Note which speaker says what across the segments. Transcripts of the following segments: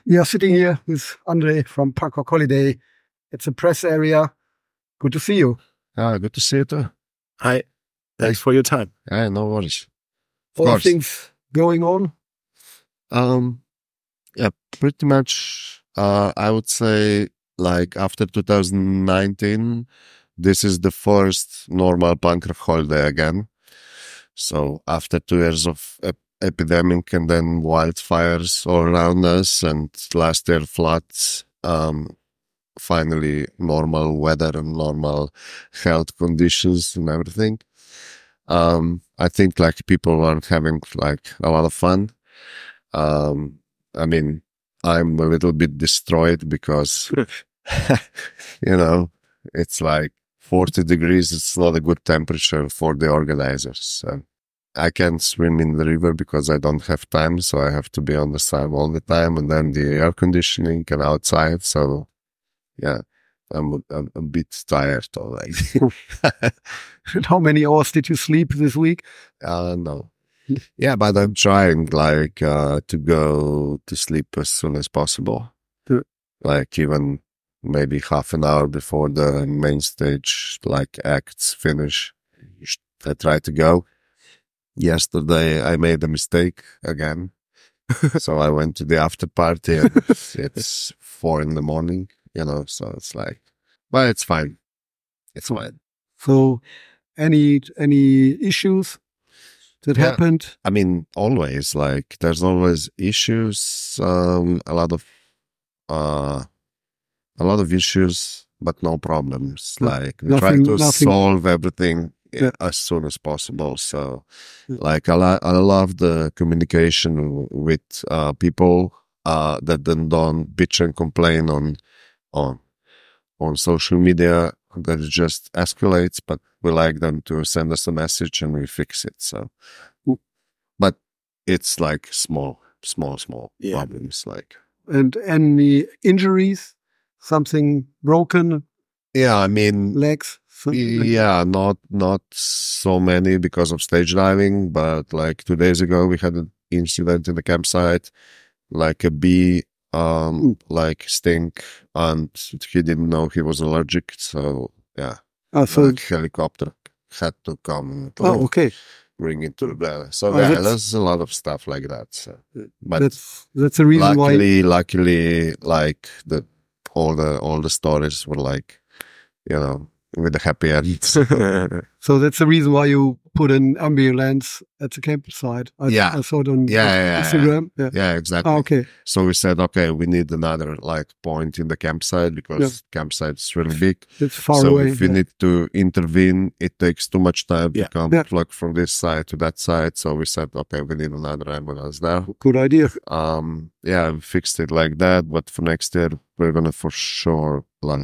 Speaker 1: We are sitting here with Andre from Park Holiday. It's a press area. Good to see you.
Speaker 2: Good to see you too.
Speaker 3: Hi. Thanks for your time.
Speaker 2: Yeah, no worries.
Speaker 1: All things going on?
Speaker 2: Yeah, pretty much. I would say like after 2019, this is the first normal punk rock holiday again. So after 2 years of epidemic and then wildfires all around us and last year floods, finally normal weather and normal health conditions and everything. I think like people are having like a lot of fun. I mean, I'm a little bit destroyed because, it's like 40 degrees. It's not a good temperature for the organizers. So I can't swim in the river because I don't have time. So I have to be on the side all the time, and then the air conditioning and outside. So yeah, I'm a bit tired already.
Speaker 1: How many hours did you sleep this week?
Speaker 2: No. Yeah, but I'm trying like to go to sleep as soon as possible. Like even maybe half an hour before the main stage like acts finish. I try to go. Yesterday I made a mistake again. So I went to the after party and it's 4 a.m, so it's like, but it's fine. It's fine.
Speaker 1: So any issues that happened?
Speaker 2: I mean, always like there's always issues, a lot of issues, but no problems. Like we try to solve everything as soon as possible. So like I love the communication with people that then don't bitch and complain on social media. That it just escalates, but we like them to send us a message and we fix it. So, but it's like small problems. Like,
Speaker 1: and any injuries? Something broken?
Speaker 2: Yeah, I mean,
Speaker 1: legs.
Speaker 2: Yeah, not so many because of stage diving, but like 2 days ago we had an incident in the campsite, like a bee like stink, and he didn't know he was allergic, so yeah.
Speaker 1: So
Speaker 2: the helicopter had to come bring it to the bed. So there's a lot of stuff like that. So. But
Speaker 1: that's the reason
Speaker 2: luckily like all the stories were like, with a happy end.
Speaker 1: So that's the reason why you put an ambulance at the campsite. I saw it on Instagram.
Speaker 2: Yeah, exactly.
Speaker 1: Okay.
Speaker 2: So we said, okay, we need another like point in the campsite because campsite is really big.
Speaker 1: It's far away.
Speaker 2: So if we need to intervene, it takes too much time to come like from this side to that side. So we said, okay, we need another ambulance there.
Speaker 1: Good idea.
Speaker 2: We fixed it like that. But for next year, we're gonna for sure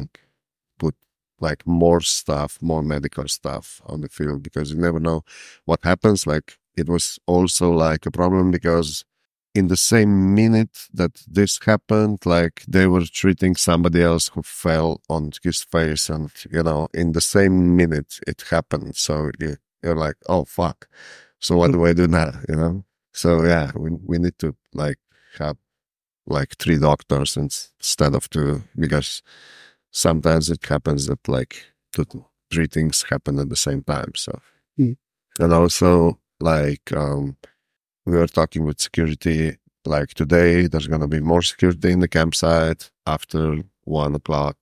Speaker 2: put like more medical stuff on the field, because you never know what happens. Like it was also like a problem because in the same minute that this happened, like they were treating somebody else who fell on his face, and in the same minute it happened. So you're like, oh fuck. So what do I do now? So yeah, we need to like have like 3 doctors instead of 2, because sometimes it happens that like 3 things happen at the same time. So, and also like, we were talking with security, like today there's going to be more security in the campsite after 1:00.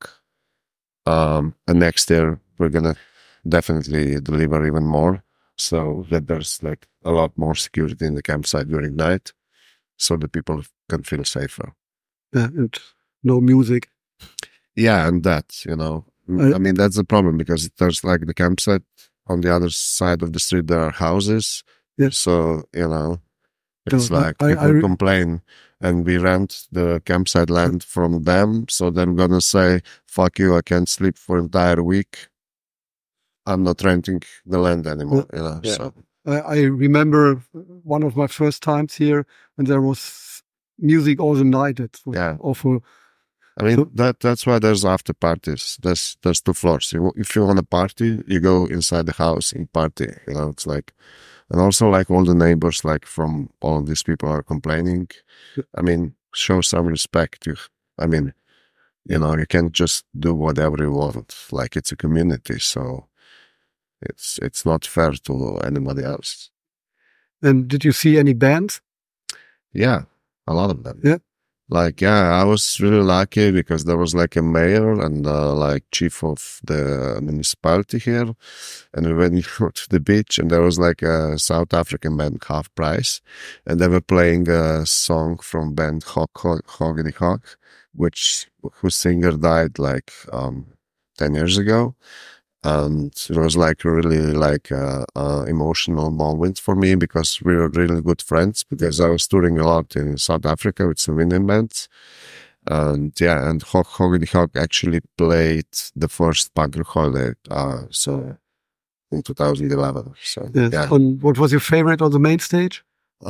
Speaker 2: And next year we're going to definitely deliver even more. So that there's like a lot more security in the campsite during night, so that people can feel safer.
Speaker 1: And no music.
Speaker 2: Yeah, and that, I mean, that's the problem, because there's like the campsite on the other side of the street, there are houses.
Speaker 1: Yeah.
Speaker 2: So, it's like people complain, and we rent the campsite land from them. So they're going to say, fuck you, I can't sleep for an entire week. I'm not renting the land anymore,
Speaker 1: Yeah.
Speaker 2: So.
Speaker 1: I remember one of my first times here, and there was music all the night. It was awful.
Speaker 2: I mean, that's why there's after parties. There's 2 floors. If you want to party, you go inside the house and party. It's like, and also like all the neighbors, like from all these people are complaining. I mean, show some respect. I mean, you can't just do whatever you want. Like, it's a community, so it's not fair to anybody else.
Speaker 1: And did you see any bands?
Speaker 2: Yeah, a lot of them.
Speaker 1: Yeah.
Speaker 2: Like, yeah, I was really lucky because there was like a mayor and like chief of the municipality here. And we went to the beach and there was like a South African band, Half Price. And they were playing a song from band Hoggity Hog, whose singer died like 10 years ago. And it was like really like a emotional moment for me because we were really good friends because I was touring a lot in South Africa with some Indian bands. And yeah, and Hoggity Hog actually played the first punk rock holiday, so in 2011. So
Speaker 1: Yes.
Speaker 2: yeah.
Speaker 1: And what was your favorite on the main stage?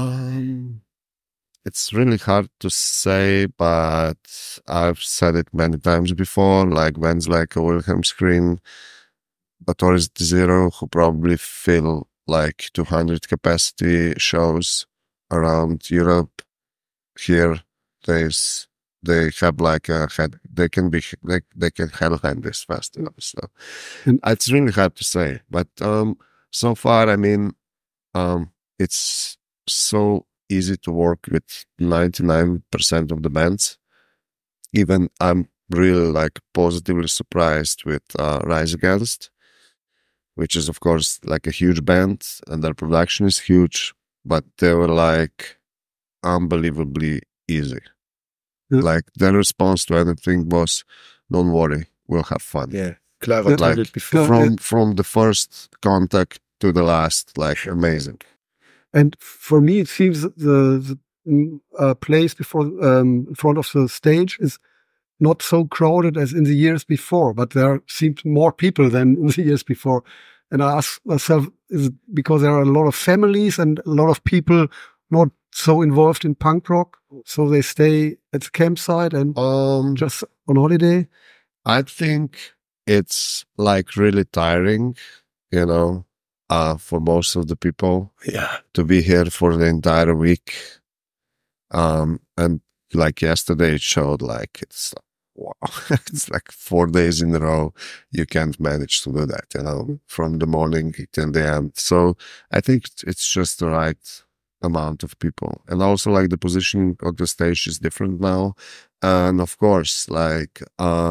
Speaker 2: It's really hard to say, but I've said it many times before, like bands like Wilhelm Scream, Batoris Zero, who probably fill like 200 capacity shows around Europe. Here, they have like they can handle this festival. So it's really hard to say, but so far, I mean, it's so easy to work with 99% of the bands. Even I'm really like positively surprised with Rise Against, which is of course like a huge band and their production is huge, but they were like unbelievably easy.
Speaker 1: Yeah.
Speaker 2: Like their response to anything was, "Don't worry, we'll have fun."
Speaker 3: Yeah, Clara told it before.
Speaker 2: From the first contact to the last, like amazing.
Speaker 1: And for me, it seems the place before in front of the stage is not so crowded as in the years before, but there seemed more people than in the years before. And I ask myself, is it because there are a lot of families and a lot of people not so involved in punk rock, so they stay at the campsite and just on holiday?
Speaker 2: I think it's like really tiring, for most of the people.
Speaker 3: Yeah.
Speaker 2: To be here for the entire week. And like yesterday it showed like it's wow. It's like 4 days in a row you can't manage to do that, from the morning till the end. So I think it's just the right amount of people. And also like the position of the stage is different now. And of course, like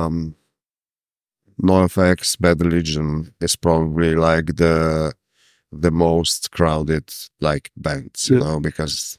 Speaker 2: NoFX, Bad Religion is probably like the most crowded like bands, because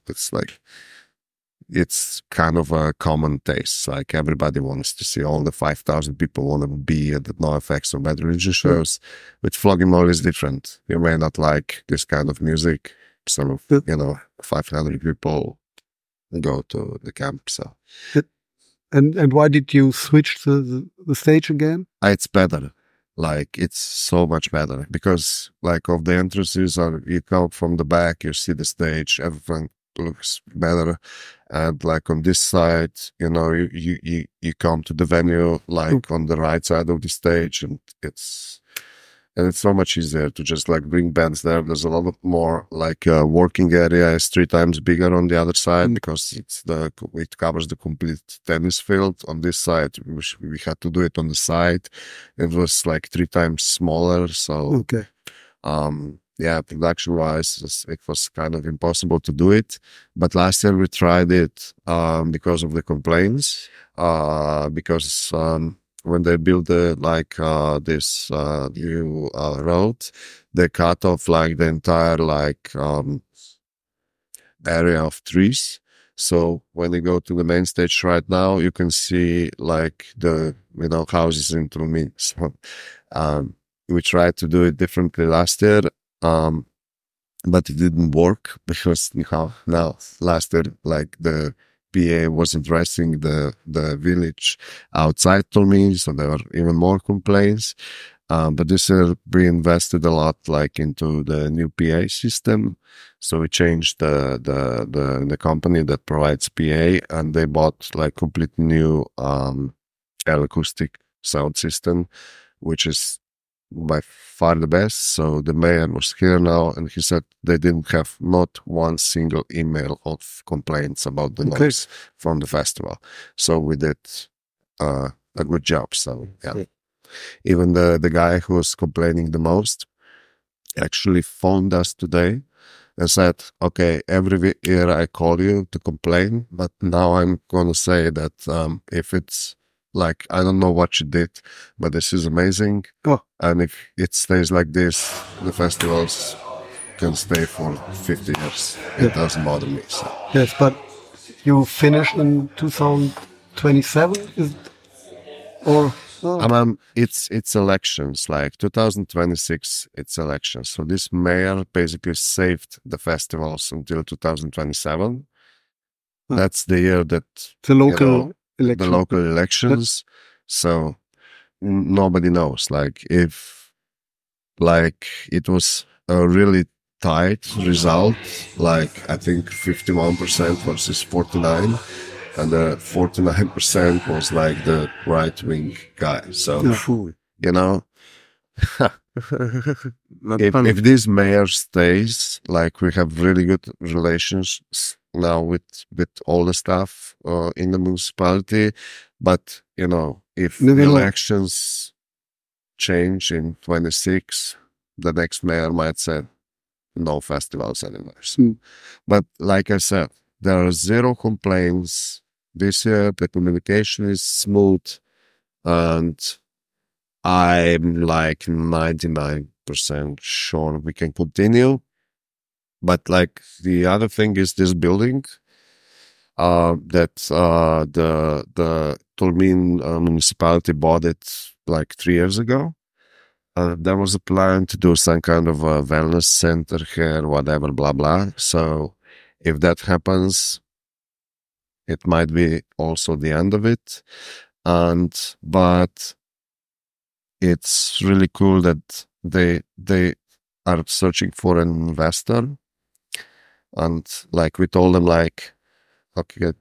Speaker 2: it's kind of a common taste. Like everybody wants to see, all the 5,000 people want to be at the NoFX or Bad Religion shows. With Flogging Molly is different. You may not like this kind of music. Sort of, 500 people go to the camp. So,
Speaker 1: and why did you switch the stage again?
Speaker 2: It's better. Like it's so much better because like of the entrances you come from the back, you see the stage, everything looks better. And like on this side, you come to the venue like on the right side of the stage, and it's so much easier to just like bring bands there. There's a lot more like working area is 3 times bigger on the other side because it covers the complete tennis field. On this side, we had to do it on the side. It was like 3 times smaller. So
Speaker 1: okay.
Speaker 2: Production wise, it was kind of impossible to do it. But last year we tried it because of the complaints. Because when they built this new road, they cut off like the entire area of trees. So when you go to the main stage right now, you can see like the houses in Tulmin. So we tried to do it differently last year, but it didn't work because now last year like the PA was addressing the village outside Tulmin, so there were even more complaints. But this year we invested a lot like into the new PA system. So we changed the company that provides PA, and they bought like completely new acoustic sound system, which is by far the best. So the mayor was here now, and he said they didn't have not one single email of complaints about the noise from the festival. So we did a good job. So yeah. Even the guy who was complaining the most actually phoned us today and said, okay, every year I call you to complain, but now I'm going to say that if it's like, I don't know what you did, but this is amazing.
Speaker 1: Oh.
Speaker 2: And if it stays like this, the festivals can stay for 50 years. It doesn't bother me. So.
Speaker 1: Yes, but you finish in 2027?
Speaker 2: It's elections, like 2026, it's elections. So this mayor basically saved the festivals until 2027. That's the year that
Speaker 1: the local
Speaker 2: elections. So nobody knows. Like if it was a really tight result, like I think 51% versus 49%. And the 49% was like the right-wing guy. So, you know, if this mayor stays, like we have really good relations now with all the staff in the municipality. But, you know, if the elections change in 26, the next mayor might say no festivals anymore. So, but like I said, there are zero complaints this year. The communication is smooth, and I'm like 99% sure we can continue. But like the other thing is this building that the Tolmin municipality bought it like 3 years ago. There was a plan to do some kind of a wellness center here, whatever, blah, blah. So if that happens, it might be also the end of it. But it's really cool that they are searching for an investor. And like we told them, like, okay,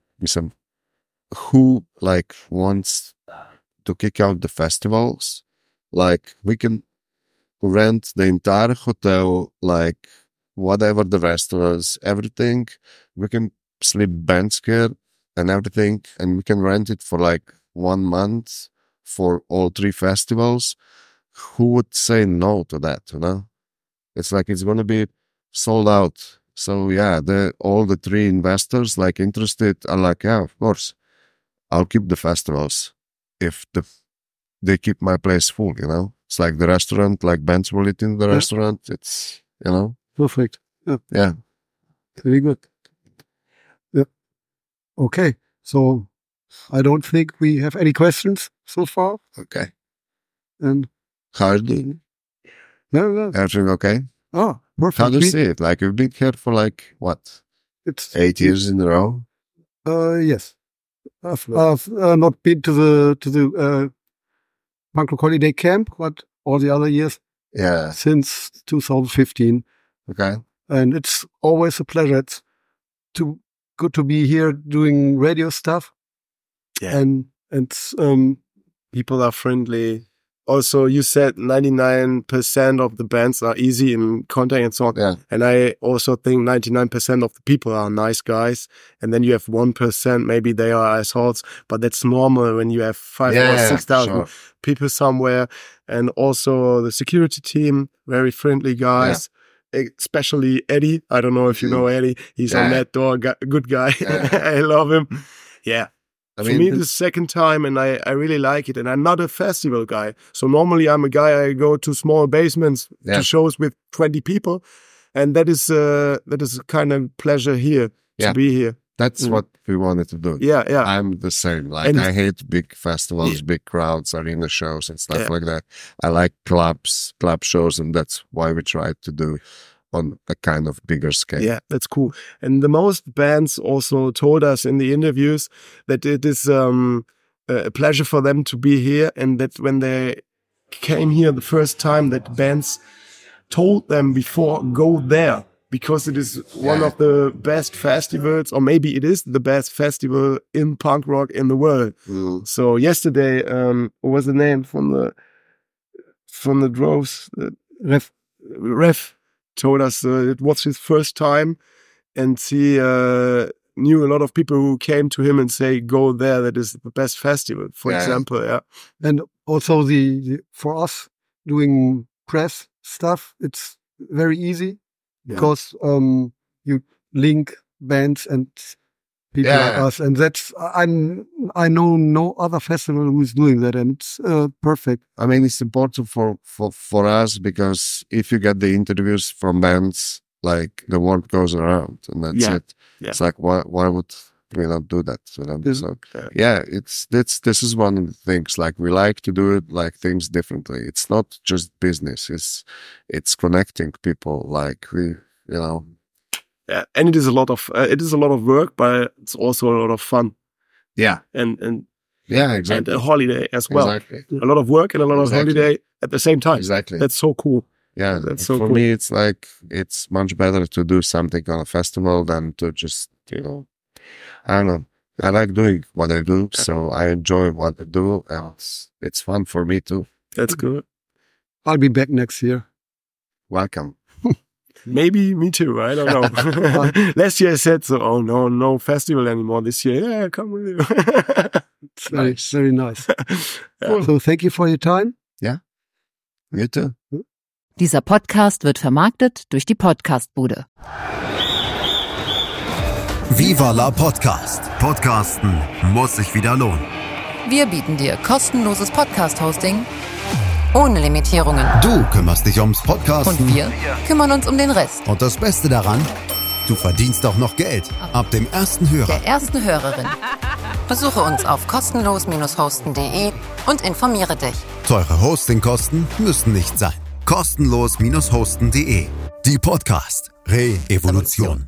Speaker 2: who like wants to kick out the festivals? Like we can rent the entire hotel, like whatever the restaurants, everything. We can sleep bands here and everything, and we can rent it for like 1 month for all 3 festivals. Who would say no to that, you know? It's like it's going to be sold out. So yeah, all the 3 investors like interested are like, yeah, of course, I'll keep the festivals if they keep my place full, you know? It's like the restaurant, like bands will eat in the restaurant. It's, you know?
Speaker 1: Perfect.
Speaker 2: Yeah.
Speaker 1: Very good. Yeah. Okay. So I don't think we have any questions so far.
Speaker 2: Okay.
Speaker 1: And
Speaker 2: how are you doing?
Speaker 1: No.
Speaker 2: Everything okay?
Speaker 1: Oh, perfect.
Speaker 2: How do you see it? Like you've been here for like what?
Speaker 1: It's
Speaker 2: 8 years in a row?
Speaker 1: Yes. I've not been to the Punk Rock Holiday Camp, but all the other years.
Speaker 2: Yeah.
Speaker 1: Since 2015.
Speaker 2: Okay.
Speaker 1: And it's always a pleasure. It's good to be here doing radio stuff.
Speaker 3: Yeah.
Speaker 1: And
Speaker 3: people are friendly. Also, you said 99% of the bands are easy in contact and so on.
Speaker 2: Yeah.
Speaker 3: And I also think 99% of the people are nice guys. And then you have 1%, maybe they are assholes, but that's normal when you have 5,000 or 6,000 people somewhere. And also the security team, very friendly guys. Yeah. Especially Eddie. I don't know if you know Eddie. He's on that door, good guy. I love him. Yeah. For me, the second time, and I really like it. And I'm not a festival guy. So normally I'm a guy, I go to small basements to shows with 20 people. And that is a kind of pleasure here to be here.
Speaker 2: That's what we wanted to do.
Speaker 3: Yeah.
Speaker 2: I'm the same. Like I hate big festivals, big crowds, arena shows and stuff like that. I like club shows, and that's why we tried to do on a kind of bigger scale.
Speaker 3: Yeah, that's cool. And the most bands also told us in the interviews that it is a pleasure for them to be here, and that when they came here the first time, that bands told them before, go there, because it is one of the best festivals, or maybe it is the best festival in punk rock in the world. So yesterday, what was the name from the from the Droves, Ref told us it was his first time, and he knew a lot of people who came to him and say, "Go there, that is the best festival." For example, yeah.
Speaker 1: And also for us doing press stuff, it's very easy because you link bands and people like us, and that's I know no other festival who's doing that, and it's perfect.
Speaker 2: I mean, it's important for us because if you get the interviews from bands, like the word goes around, and that's it. Yeah. It's like why would we not do that to them? So this is one of the things. Like we like to do it like things differently. It's not just business. It's connecting people. Like we.
Speaker 3: Yeah, and it is a lot of work, but it's also a lot of fun.
Speaker 2: Yeah,
Speaker 3: and
Speaker 2: exactly.
Speaker 3: And a holiday as well.
Speaker 2: Exactly.
Speaker 3: A lot of work and a lot of holiday at the same time.
Speaker 2: Exactly.
Speaker 3: That's so cool.
Speaker 2: Yeah,
Speaker 3: that's so
Speaker 2: for
Speaker 3: cool.
Speaker 2: me, it's like it's much better to do something on a festival than to just I don't know. I like doing what I do, so I enjoy what I do, and it's fun for me too.
Speaker 3: That's good.
Speaker 1: I'll be back next year.
Speaker 2: Welcome.
Speaker 3: Maybe me too. I don't know. Last year I said so. Oh no festival anymore. This year, yeah, come with you.
Speaker 1: It's very nice. Cool. So thank you for your time.
Speaker 2: Yeah, you too.
Speaker 4: Dieser Podcast wird vermarktet durch die Podcastbude.
Speaker 5: Viva la Podcast. Podcasten muss sich wieder lohnen.
Speaker 4: Wir bieten dir kostenloses Podcast-Hosting ohne Limitierungen.
Speaker 5: Du kümmerst dich ums Podcasten.
Speaker 4: Und wir kümmern uns um den Rest.
Speaker 5: Und das Beste daran, du verdienst auch noch Geld. Ab dem ersten Hörer.
Speaker 4: Der ersten Hörerin. Besuche uns auf kostenlos-hosten.de und informiere dich.
Speaker 5: Teure Hostingkosten müssen nicht sein. Kostenlos-hosten.de. Die Podcast Re-Evolution.